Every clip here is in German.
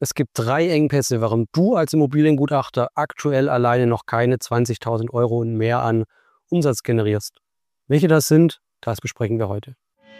Es gibt 3 Engpässe, warum du als Immobiliengutachter aktuell alleine noch keine 20.000 € und mehr an Umsatz generierst. Welche das sind, das besprechen wir heute.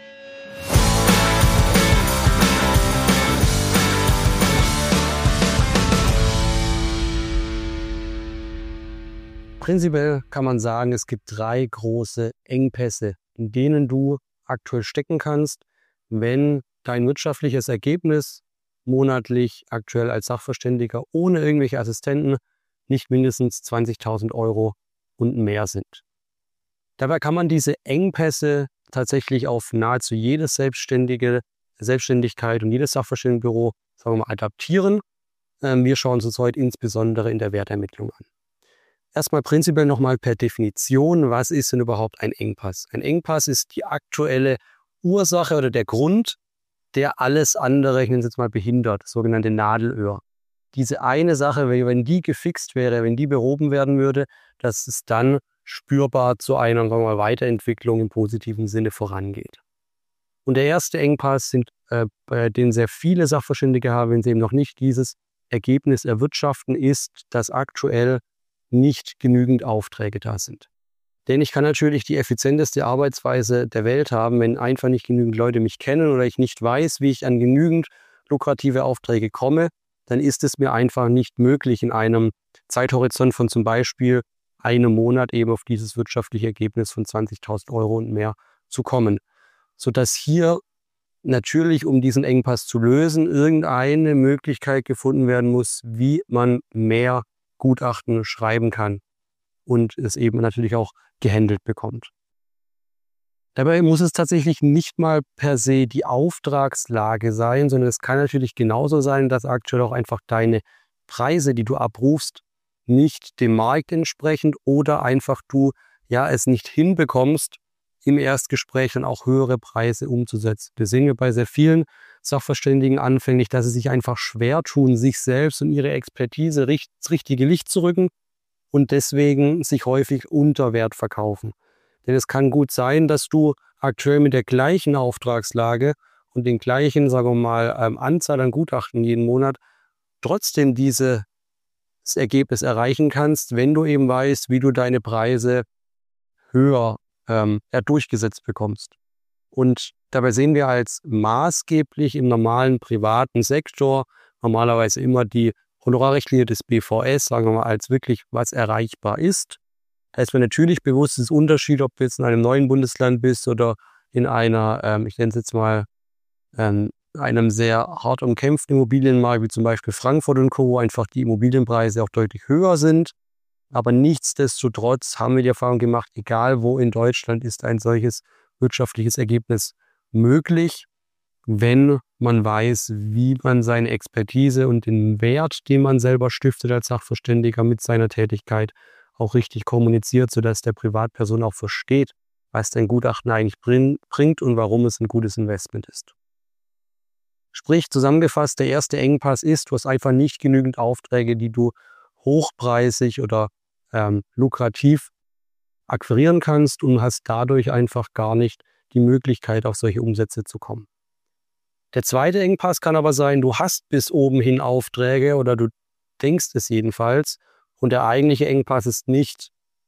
Prinzipiell kann man sagen, es gibt 3 große Engpässe, in denen du aktuell stecken kannst, wenn dein wirtschaftliches Ergebnis monatlich aktuell als Sachverständiger ohne irgendwelche Assistenten nicht mindestens 20.000 € und mehr sind. Dabei kann man diese Engpässe tatsächlich auf nahezu jede Selbstständigkeit und jedes Sachverständigenbüro, sagen wir mal, adaptieren. Wir schauen uns heute insbesondere in der Wertermittlung an. Erstmal prinzipiell nochmal per Definition, was ist denn überhaupt ein Engpass? Ein Engpass ist die aktuelle Ursache oder der Grund, der alles andere, ich nenne es jetzt mal, behindert, das sogenannte Nadelöhr. Diese eine Sache, wenn die gefixt wäre, wenn die behoben werden würde, dass es dann spürbar zu einer, sagen wir mal, Weiterentwicklung im positiven Sinne vorangeht. Und der erste Engpass sind, bei denen sehr viele Sachverständige haben, wenn sie eben noch nicht dieses Ergebnis erwirtschaften, ist, dass aktuell nicht genügend Aufträge da sind. Denn ich kann natürlich die effizienteste Arbeitsweise der Welt haben, wenn einfach nicht genügend Leute mich kennen oder ich nicht weiß, wie ich an genügend lukrative Aufträge komme, dann ist es mir einfach nicht möglich, in einem Zeithorizont von zum Beispiel einem Monat eben auf dieses wirtschaftliche Ergebnis von 20.000 € und mehr zu kommen. Sodass hier natürlich, um diesen Engpass zu lösen, irgendeine Möglichkeit gefunden werden muss, wie man mehr Gutachten schreiben kann und es eben natürlich auch gehandelt bekommt. Dabei muss es tatsächlich nicht mal per se die Auftragslage sein, sondern es kann natürlich genauso sein, dass aktuell auch einfach deine Preise, die du abrufst, nicht dem Markt entsprechen oder einfach du es nicht hinbekommst, im Erstgespräch dann auch höhere Preise umzusetzen. Das sehen wir bei sehr vielen Sachverständigen anfänglich, dass sie sich einfach schwer tun, sich selbst und ihre Expertise ins richtige Licht zu rücken und deswegen sich häufig unter Wert verkaufen. Denn es kann gut sein, dass du aktuell mit der gleichen Auftragslage und den gleichen, sagen wir mal, Anzahl an Gutachten jeden Monat trotzdem dieses Ergebnis erreichen kannst, wenn du eben weißt, wie du deine Preise höher durchgesetzt bekommst. Und dabei sehen wir als maßgeblich im normalen privaten Sektor normalerweise immer die Honorarrichtlinie des BVS, sagen wir mal, als wirklich was erreichbar ist. Da ist mir natürlich bewusst, es ist ein Unterschied, ob du jetzt in einem neuen Bundesland bist oder in einer, ich nenne es jetzt mal, einem sehr hart umkämpften Immobilienmarkt, wie zum Beispiel Frankfurt und Co., wo einfach die Immobilienpreise auch deutlich höher sind. Aber nichtsdestotrotz haben wir die Erfahrung gemacht, egal wo in Deutschland ist ein solches wirtschaftliches Ergebnis möglich, wenn man weiß, wie man seine Expertise und den Wert, den man selber stiftet als Sachverständiger mit seiner Tätigkeit, auch richtig kommuniziert, sodass der Privatperson auch versteht, was dein Gutachten eigentlich bringt und warum es ein gutes Investment ist. Sprich, zusammengefasst, der erste Engpass ist, du hast einfach nicht genügend Aufträge, die du hochpreisig oder lukrativ akquirieren kannst und hast dadurch einfach gar nicht die Möglichkeit, auf solche Umsätze zu kommen. Der zweite Engpass kann aber sein, du hast bis oben hin Aufträge oder du denkst es jedenfalls und der eigentliche Engpass ist nicht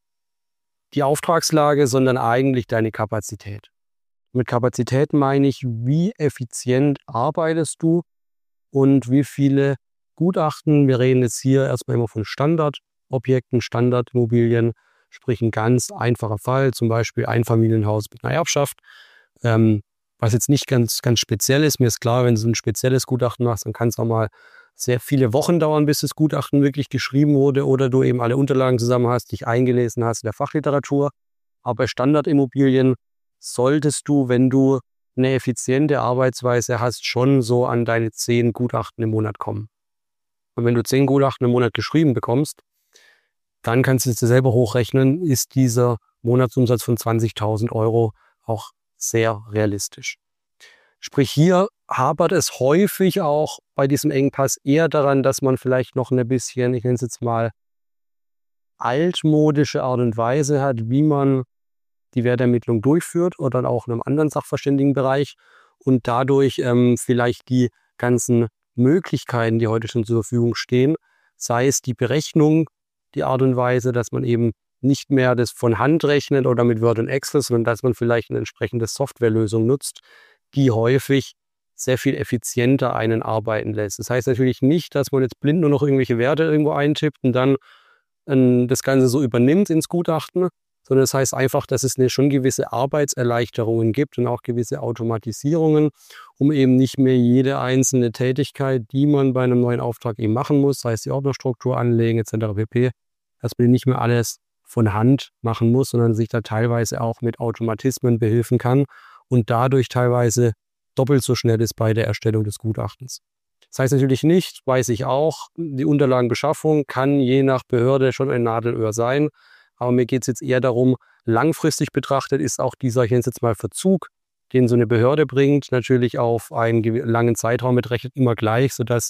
die Auftragslage, sondern eigentlich deine Kapazität. Mit Kapazität meine ich, wie effizient arbeitest du und wie viele Gutachten, wir reden jetzt hier erstmal immer von Standardobjekten, Standardimmobilien, sprich ein ganz einfacher Fall, zum Beispiel Einfamilienhaus mit einer Erbschaft, was jetzt nicht ganz speziell ist. Mir ist klar, wenn du ein spezielles Gutachten machst, dann kann es auch mal sehr viele Wochen dauern, bis das Gutachten wirklich geschrieben wurde oder du eben alle Unterlagen zusammen hast, dich eingelesen hast in der Fachliteratur. Aber bei Standardimmobilien solltest du, wenn du eine effiziente Arbeitsweise hast, schon so an deine 10 Gutachten im Monat kommen. Und wenn du 10 Gutachten im Monat geschrieben bekommst, dann kannst du es dir selber hochrechnen, ist dieser Monatsumsatz von 20.000 € auch sehr realistisch. Sprich, hier hapert es häufig auch bei diesem Engpass eher daran, dass man vielleicht noch ein bisschen, ich nenne es jetzt mal, altmodische Art und Weise hat, wie man die Wertermittlung durchführt oder auch in einem anderen Sachverständigenbereich und dadurch vielleicht die ganzen Möglichkeiten, die heute schon zur Verfügung stehen, sei es die Berechnung, die Art und Weise, dass man eben nicht mehr das von Hand rechnet oder mit Word und Excel, sondern dass man vielleicht eine entsprechende Softwarelösung nutzt, die häufig sehr viel effizienter einen arbeiten lässt. Das heißt natürlich nicht, dass man jetzt blind nur noch irgendwelche Werte irgendwo eintippt und dann das Ganze so übernimmt ins Gutachten, sondern das heißt einfach, dass es schon gewisse Arbeitserleichterungen gibt und auch gewisse Automatisierungen, um eben nicht mehr jede einzelne Tätigkeit, die man bei einem neuen Auftrag eben machen muss, sei es die Ordnerstruktur anlegen etc. pp., dass man nicht mehr alles von Hand machen muss, sondern sich da teilweise auch mit Automatismen behilfen kann und dadurch teilweise doppelt so schnell ist bei der Erstellung des Gutachtens. Das heißt natürlich nicht, weiß ich auch, die Unterlagenbeschaffung kann je nach Behörde schon ein Nadelöhr sein, aber mir geht es jetzt eher darum, langfristig betrachtet ist auch dieser, ich nenne es jetzt mal Verzug, den so eine Behörde bringt, natürlich auf einen langen Zeitraum mitrechnet immer gleich, sodass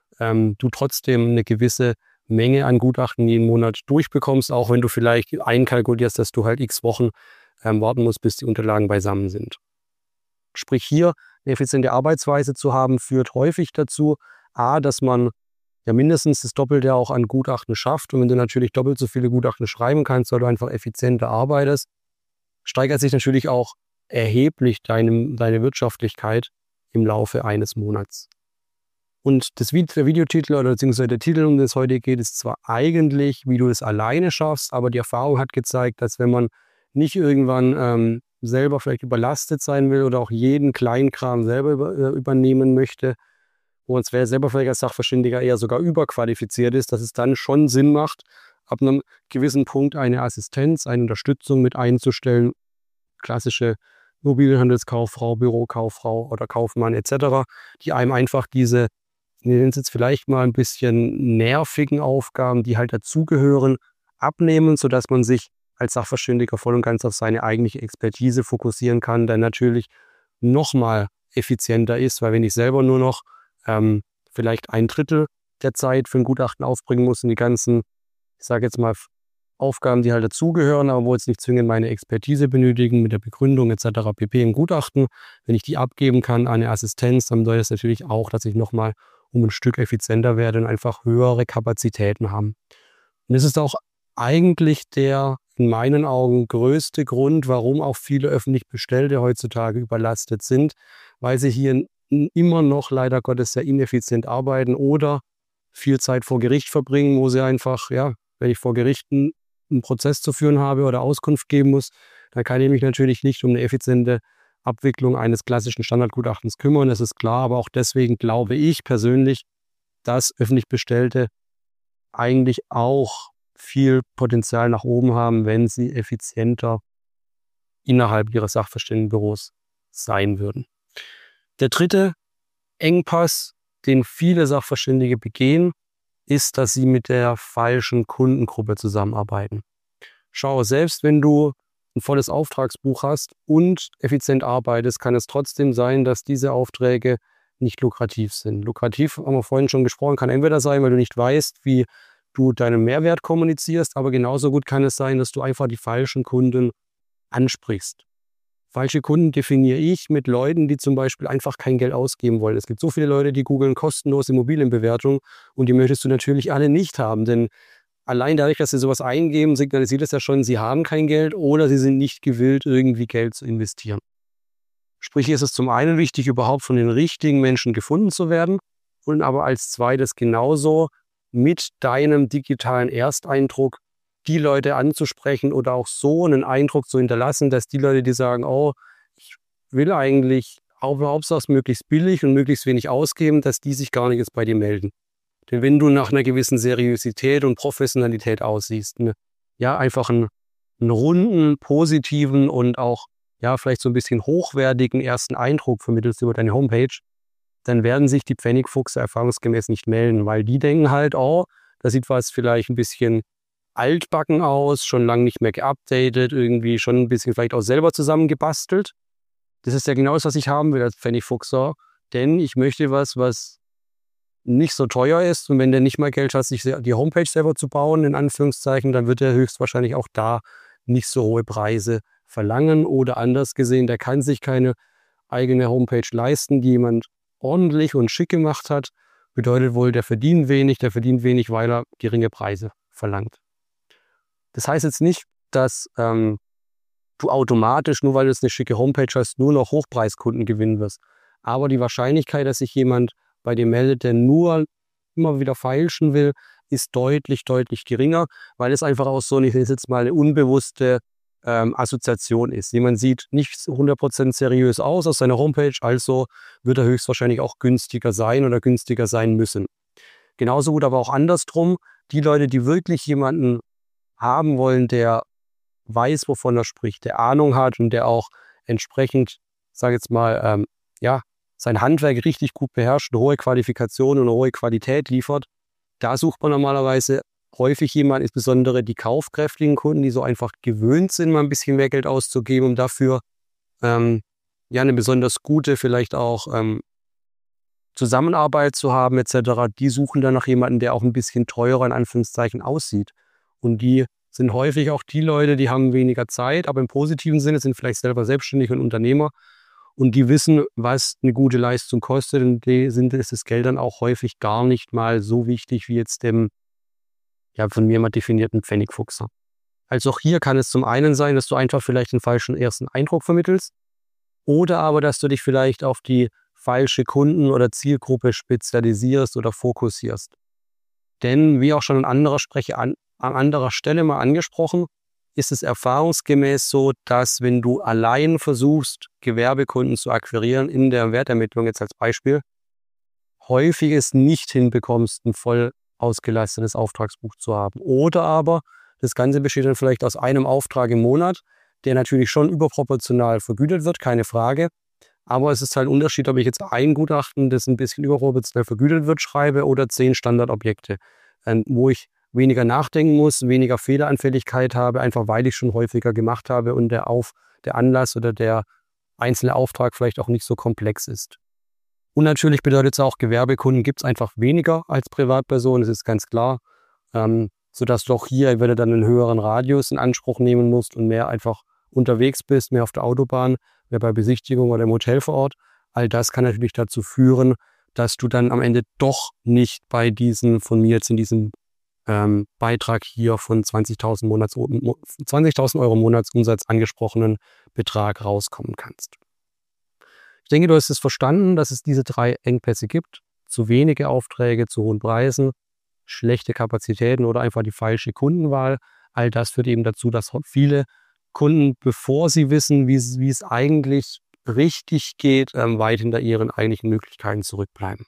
du trotzdem eine gewisse Menge an Gutachten jeden Monat durchbekommst, auch wenn du vielleicht einkalkulierst, dass du halt x Wochen warten musst, bis die Unterlagen beisammen sind. Sprich hier, eine effiziente Arbeitsweise zu haben, führt häufig dazu, dass man ja mindestens das Doppelte auch an Gutachten schafft. Und wenn du natürlich doppelt so viele Gutachten schreiben kannst, weil du einfach effizienter arbeitest, steigert sich natürlich auch erheblich deine Wirtschaftlichkeit im Laufe eines Monats. Und der Videotitel oder beziehungsweise der Titel, um den es heute geht, ist zwar eigentlich, wie du es alleine schaffst, aber die Erfahrung hat gezeigt, dass wenn man nicht irgendwann selber vielleicht überlastet sein will oder auch jeden Kleinkram selber übernehmen möchte, wo man selber vielleicht als Sachverständiger eher sogar überqualifiziert ist, dass es dann schon Sinn macht, ab einem gewissen Punkt eine Assistenz, eine Unterstützung mit einzustellen, klassische Immobilienhandelskauffrau, Bürokauffrau oder Kaufmann etc., die einem einfach diese, ich nenne es jetzt vielleicht mal ein bisschen nervigen Aufgaben, die halt dazugehören, abnehmen, sodass man sich als Sachverständiger voll und ganz auf seine eigentliche Expertise fokussieren kann, der natürlich nochmal effizienter ist, weil wenn ich selber nur noch vielleicht 1/3 der Zeit für ein Gutachten aufbringen muss und die ganzen, ich sage jetzt mal, Aufgaben, die halt dazugehören, aber wo jetzt nicht zwingend meine Expertise benötigen, mit der Begründung etc. pp. Im Gutachten, wenn ich die abgeben kann an eine Assistenz, dann bedeutet das natürlich auch, dass ich nochmal um ein Stück effizienter werde und einfach höhere Kapazitäten haben. Und das ist auch eigentlich der in meinen Augen größte Grund, warum auch viele öffentlich Bestellte heutzutage überlastet sind, weil sie hier immer noch leider Gottes sehr ineffizient arbeiten oder viel Zeit vor Gericht verbringen, wo sie einfach, ja, wenn ich vor Gerichten einen Prozess zu führen habe oder Auskunft geben muss, dann kann ich mich natürlich nicht um eine effiziente Abwicklung eines klassischen Standardgutachtens kümmern, das ist klar, aber auch deswegen glaube ich persönlich, dass öffentlich Bestellte eigentlich auch viel Potenzial nach oben haben, wenn sie effizienter innerhalb ihres Sachverständigenbüros sein würden. Der dritte Engpass, den viele Sachverständige begehen, ist, dass sie mit der falschen Kundengruppe zusammenarbeiten. Schau, selbst wenn du ein volles Auftragsbuch hast und effizient arbeitest, kann es trotzdem sein, dass diese Aufträge nicht lukrativ sind. Lukrativ, haben wir vorhin schon gesprochen, kann entweder sein, weil du nicht weißt, wie du deinen Mehrwert kommunizierst, aber genauso gut kann es sein, dass du einfach die falschen Kunden ansprichst. Falsche Kunden definiere ich mit Leuten, die zum Beispiel einfach kein Geld ausgeben wollen. Es gibt so viele Leute, die googeln kostenlos Immobilienbewertung und die möchtest du natürlich alle nicht haben, denn allein dadurch, dass sie sowas eingeben, signalisiert es ja schon, sie haben kein Geld oder sie sind nicht gewillt, irgendwie Geld zu investieren. Sprich, ist es zum einen wichtig, überhaupt von den richtigen Menschen gefunden zu werden und aber als zweites genauso mit deinem digitalen Ersteindruck die Leute anzusprechen oder auch so einen Eindruck zu hinterlassen, dass die Leute, die sagen, oh, ich will eigentlich Hauptsache möglichst billig und möglichst wenig ausgeben, dass die sich gar nicht jetzt bei dir melden. Denn wenn du nach einer gewissen Seriosität und Professionalität aussiehst, einfach einen runden, positiven und auch vielleicht so ein bisschen hochwertigen ersten Eindruck vermittelst über deine Homepage, dann werden sich die Pfennigfuchse erfahrungsgemäß nicht melden, weil die denken halt, oh, da sieht was vielleicht ein bisschen altbacken aus, schon lange nicht mehr geupdatet, irgendwie schon ein bisschen vielleicht auch selber zusammengebastelt. Das ist ja genau das, was ich haben will als Pfennigfuchser, denn ich möchte was nicht so teuer ist und wenn der nicht mal Geld hat, sich die Homepage selber zu bauen, in Anführungszeichen, dann wird er höchstwahrscheinlich auch da nicht so hohe Preise verlangen oder anders gesehen, der kann sich keine eigene Homepage leisten, die jemand ordentlich und schick gemacht hat bedeutet wohl, der verdient wenig, weil er geringe Preise verlangt. Das heißt jetzt nicht, dass du automatisch, nur weil du jetzt eine schicke Homepage hast, nur noch Hochpreiskunden gewinnen wirst. Aber die Wahrscheinlichkeit, dass sich jemand bei dir meldet, der nur immer wieder feilschen will, ist deutlich, deutlich geringer, weil es einfach auch so, ich nenne es jetzt mal, eine unbewusste Assoziation ist. Jemand sieht nicht 100% seriös aus auf seiner Homepage, also wird er höchstwahrscheinlich auch günstiger sein oder günstiger sein müssen. Genauso gut aber auch andersrum, die Leute, die wirklich jemanden haben wollen, der weiß, wovon er spricht, der Ahnung hat und der auch entsprechend, sage jetzt mal, sein Handwerk richtig gut beherrscht, eine hohe Qualifikation und eine hohe Qualität liefert, da sucht man normalerweise häufig jemanden, insbesondere die kaufkräftigen Kunden, die so einfach gewöhnt sind, mal ein bisschen mehr Geld auszugeben, um dafür eine besonders gute, vielleicht auch Zusammenarbeit zu haben etc. Die suchen dann nach jemandem, der auch ein bisschen teurer in Anführungszeichen aussieht. Und die sind häufig auch die Leute, die haben weniger Zeit, aber im positiven Sinne sind vielleicht selber selbstständig und Unternehmer und die wissen, was eine gute Leistung kostet und ist das Geld dann auch häufig gar nicht mal so wichtig wie jetzt dem von mir mal definierten Pfennigfuchser. Also auch hier kann es zum einen sein, dass du einfach vielleicht einen falschen ersten Eindruck vermittelst oder aber, dass du dich vielleicht auf die falsche Kunden- oder Zielgruppe spezialisierst oder fokussierst. Denn wie auch schon an anderer Stelle mal angesprochen, ist es erfahrungsgemäß so, dass wenn du allein versuchst, Gewerbekunden zu akquirieren in der Wertermittlung jetzt als Beispiel, häufig es nicht hinbekommst, ein voll ausgelastetes Auftragsbuch zu haben. Oder aber das Ganze besteht dann vielleicht aus einem Auftrag im Monat, der natürlich schon überproportional vergütet wird, keine Frage. Aber es ist halt ein Unterschied, ob ich jetzt ein Gutachten, das ein bisschen überproportional vergütet wird, schreibe oder 10 Standardobjekte, wo ich weniger nachdenken muss, weniger Fehleranfälligkeit habe, einfach weil ich schon häufiger gemacht habe und der Anlass oder der einzelne Auftrag vielleicht auch nicht so komplex ist. Und natürlich bedeutet es auch, Gewerbekunden gibt es einfach weniger als Privatpersonen, das ist ganz klar, sodass du auch hier wieder dann einen höheren Radius in Anspruch nehmen musst und mehr einfach unterwegs bist, mehr auf der Autobahn, mehr bei Besichtigung oder im Hotel vor Ort. All das kann natürlich dazu führen, dass du dann am Ende doch nicht bei diesen von mir jetzt in diesem Beitrag hier von 20.000 Euro Monatsumsatz angesprochenen Betrag rauskommen kannst. Ich denke, du hast es verstanden, dass es diese 3 Engpässe gibt. Zu wenige Aufträge, zu hohen Preisen, schlechte Kapazitäten oder einfach die falsche Kundenwahl. All das führt eben dazu, dass viele Kunden, bevor sie wissen, wie es eigentlich richtig geht, weit hinter ihren eigentlichen Möglichkeiten zurückbleiben.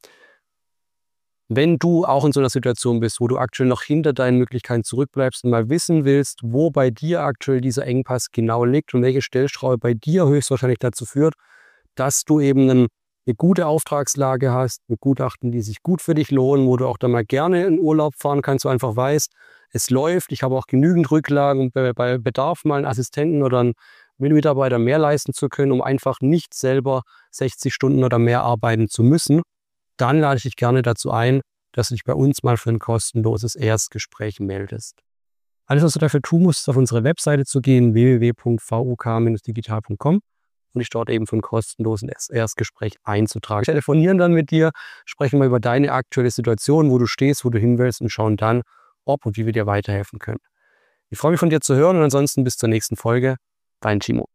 Wenn du auch in so einer Situation bist, wo du aktuell noch hinter deinen Möglichkeiten zurückbleibst und mal wissen willst, wo bei dir aktuell dieser Engpass genau liegt und welche Stellschraube bei dir höchstwahrscheinlich dazu führt, dass du eben eine gute Auftragslage hast, mit Gutachten, die sich gut für dich lohnen, wo du auch dann mal gerne in Urlaub fahren kannst, du einfach weißt, es läuft, ich habe auch genügend Rücklagen, um bei Bedarf mal einen Assistenten oder einen Mitarbeiter mehr leisten zu können, um einfach nicht selber 60 Stunden oder mehr arbeiten zu müssen. Dann lade ich dich gerne dazu ein, dass du dich bei uns mal für ein kostenloses Erstgespräch meldest. Alles, was du dafür tun musst, ist auf unsere Webseite zu gehen, www.vuk-digital.com und dich dort eben für ein kostenloses Erstgespräch einzutragen. Wir telefonieren dann mit dir, sprechen mal über deine aktuelle Situation, wo du stehst, wo du hin willst und schauen dann, ob und wie wir dir weiterhelfen können. Ich freue mich von dir zu hören und ansonsten bis zur nächsten Folge. Dein Timo.